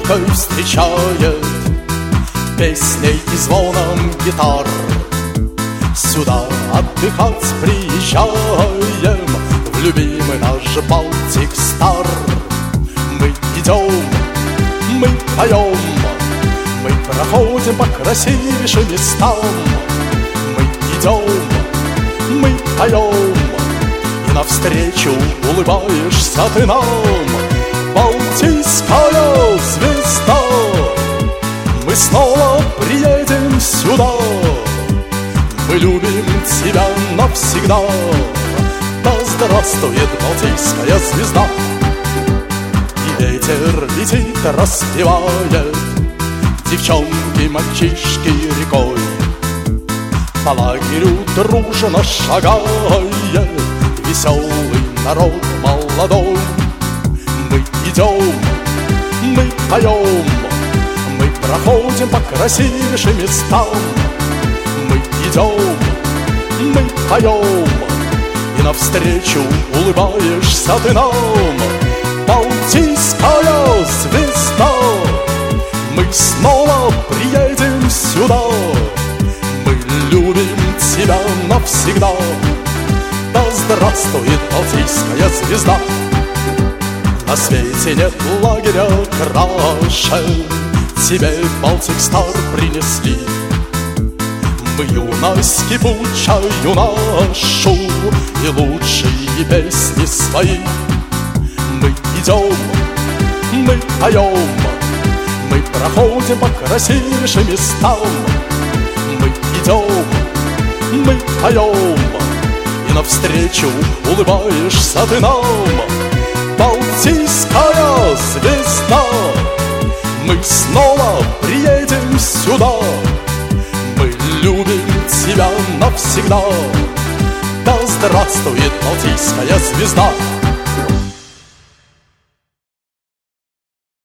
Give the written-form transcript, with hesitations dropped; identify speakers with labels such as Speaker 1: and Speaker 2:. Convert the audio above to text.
Speaker 1: улыбкой встречает, песней и звоном гитар. Сюда отдыхать приезжаем, в любимый наш Балтик-Стар. Мы идем, мы поем, мы проходим по красивейшим местам. Мы идем, мы поем, и навстречу улыбаешься ты нам. Балтийская звезда, мы снова приедем сюда. Мы любим тебя навсегда. Да здравствует Балтийская звезда. И ветер летит, распевает, девчонки, мальчишки рекой. По лагерю дружно шагает веселый народ молодой. Мы идем, мы поем, мы проходим по красивейшим местам. Мы идем, мы поем, и навстречу улыбаешься ты нам. Балтийская звезда, мы снова приедем сюда. Мы любим тебя навсегда. Да здравствует Балтийская звезда. На свете нет лагеря краше, тебе Балтик-Стар принесли. Мы юность кипучую нашу и лучшие песни свои. Мы идем, мы поем, мы проходим по красивейшим местам. Мы идем, мы поем, и навстречу улыбаешься ты нам. Балтийская звезда, мы снова приедем сюда. Мы любим тебя навсегда. Да здравствует Балтийская звезда.